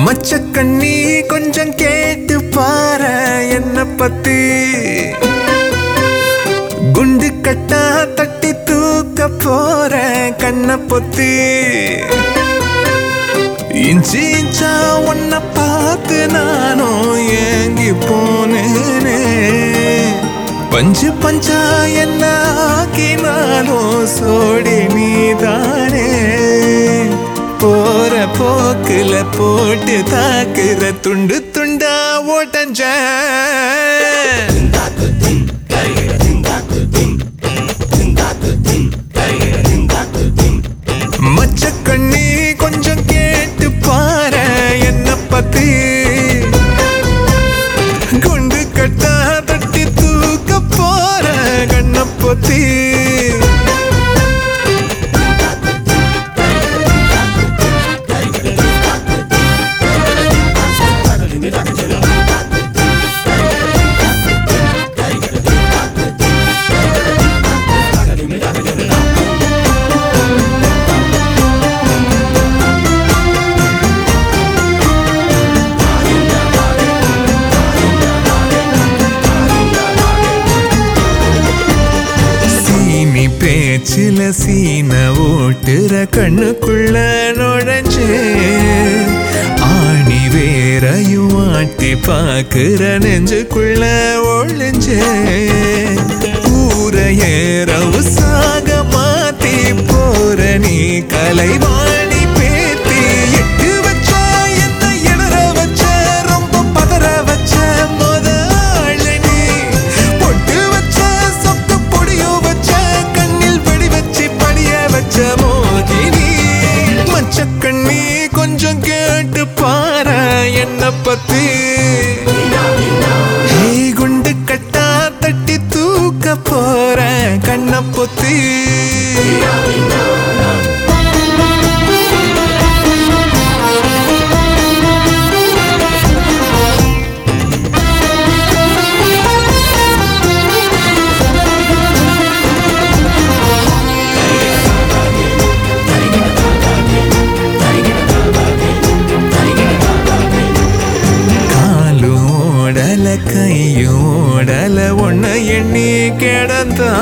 மச்சக்கண்ணி கொஞ்சம் கேட்டு பாரு என்ன பத்தி குண்டு கட்டா தட்டி தூக்க போற கண்ண பொத்தி இஞ்சி இஞ்சா உன்னை பார்த்து நானும் ஏங்கி போனேனே பஞ்சு பஞ்சா என்ன ஆக்கினாலும் சோடி நீதானே போற போக்குல போட்டு தாக்குற துண்டு துண்டா ஓட்டஞ்ச மச்சக்கண்ணி கொஞ்சம் கேட்டு பாரு என்ன பத்தி குண்டு கட்டா தட்டி தூக்க போற கண்ண பொத்தி பேச்சில சீன ஓட்டுற கண்ணுக்குள்ள நுழைஞ்சே ஆணி வேறையும் ஆட்டி பாக்குற நெஞ்சுக்குள்ள ஒழிஞ்சே ஊரையேறவு சாக மாத்தி போற நீ கலைவாணி பேத்தி எட்டு வச்ச என்ன இடற வச்ச ரொம்ப பதற வச்ச முதல் நீ பொட்டு வச்ச சொத்து பொடியும் வச்ச மோகினி மச்சக்கண்ணி கொஞ்சம் கேட்டு பாரு என்ன பத்தி குண்டு கட்டா தட்டி தூக்க போற கண்ண பொத்தி கையோடல ஒன்ன எண்ணி கிடந்தா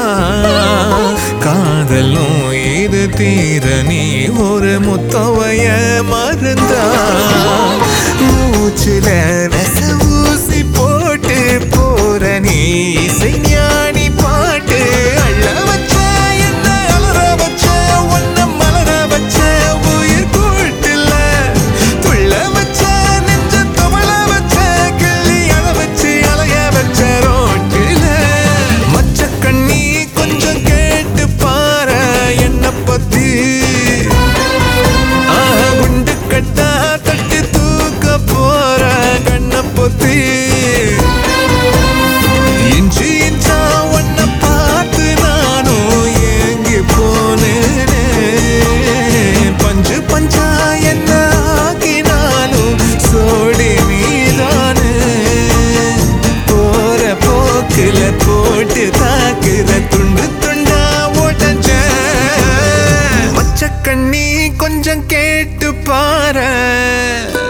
காதலும் இது தீர நீ ஒரு முத்தவைய மருந்தா மூச்சுல நெச ஊசி போட்டு போற நீ இசை ஞானி பாட்டு அள்ள வச்ச என்ன அலற வச்ச ஒன்ன மலர வச்ச உயிர் கூட்டுல துள்ள வச்ச நெஞ்ச தவள வச்ச கிள்ளி அழ வச்சு அலைய வச்ச ரோட்டில மச்சக்கண்ணி கொஞ்சம் கேட்டு பாரு என்ன பத்தி குண்டு கட்டா தட்டி தூக்க போற கண்ண பொத்தி இஞ்சி இஞ்சா உன்னை பார்த்து நானும் ஏங்கி போனேனே பஞ்சு பஞ்சா என்ன ஆக்கினாலும் சோடி நீதானே போற போக்குல போட்டு தாக்குற துண்டு துண்டா ஓட்டஞ்ச மச்சக்கண்ணி கொஞ்சம் கேட்டு பாரு